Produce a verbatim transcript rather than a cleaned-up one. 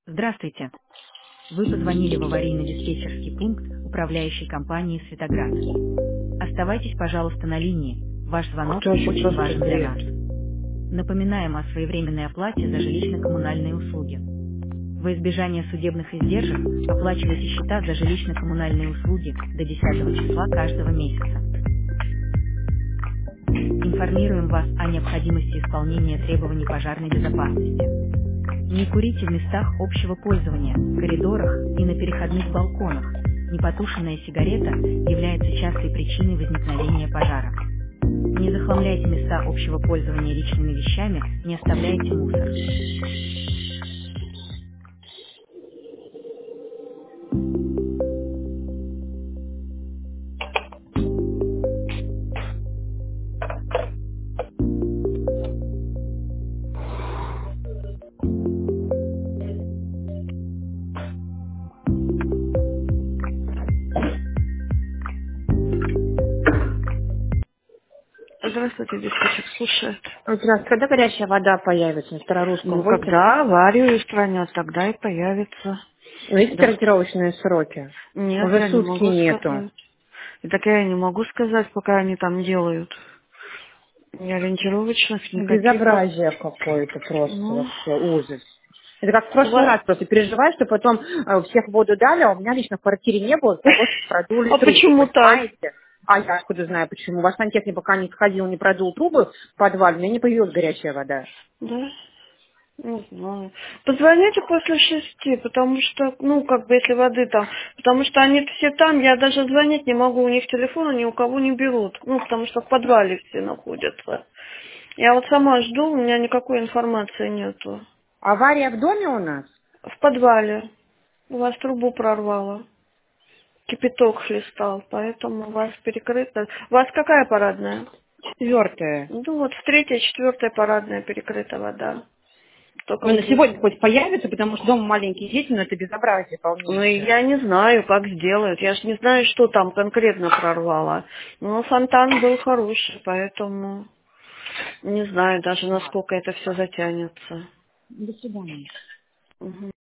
Здравствуйте. Вы позвонили в аварийно-диспетчерский пункт управляющей компании «Светоград». Оставайтесь, пожалуйста, на линии. Ваш звонок Это вообще очень просто важен для бред. нас. Напоминаем о своевременной оплате за жилищно-коммунальные услуги. Во избежание судебных издержек оплачивайте счета за жилищно-коммунальные услуги до десятого числа каждого месяца. Информируем вас о необходимости исполнения требований пожарной безопасности. Не курите в местах общего пользования, коридорах и на переходных балконах. Непотушенная сигарета является частой причиной возникновения пожара. Не захламляйте места общего пользования личными вещами, не оставляйте мусор. Здравствуйте, диспетчер слушает. Здравствуйте. Когда горячая вода появится на Старорусском? Ну, Будете когда знать? аварию устранят, тогда и появится. Ну, есть Да. корректировочные сроки? Нет, Уже я не сутки могу нету. сказать. И так я не могу сказать, пока они там делают. И ориентировочных никаких. Безобразие какое-то просто Ну, вообще, ужас. Это как в у прошлый вас... раз просто переживаю, что потом э, всех воду дали, а у меня лично в квартире не было, из-за того, что продули А трубы, почему так? понимаете? А я откуда знаю почему. Ваш сантехник пока не сходил, не продул трубы в подвале, у меня не появилась горячая вода. Да? Не знаю. Позвоните после шести, потому что, ну, как бы, если воды там, потому что они все там, я даже звонить не могу, у них телефона ни у кого не берут, ну, потому что в подвале все находятся. Я вот сама жду, у меня никакой информации нету. Авария в доме у нас? В подвале. У вас трубу прорвало. Кипяток хлестал, поэтому у вас перекрыто. У вас какая парадная? Четвертая. Ну вот в третьей, четвертой парадная перекрыта вода. Только Ну, вот на сегодня здесь. хоть появится, потому что дома маленькие дети, но это безобразие Ну, и полнейшее. я не знаю, как сделают. Я ж не знаю, что там конкретно прорвало. Но фонтан был хороший, поэтому не знаю даже, насколько это все затянется. До свидания. Мгм.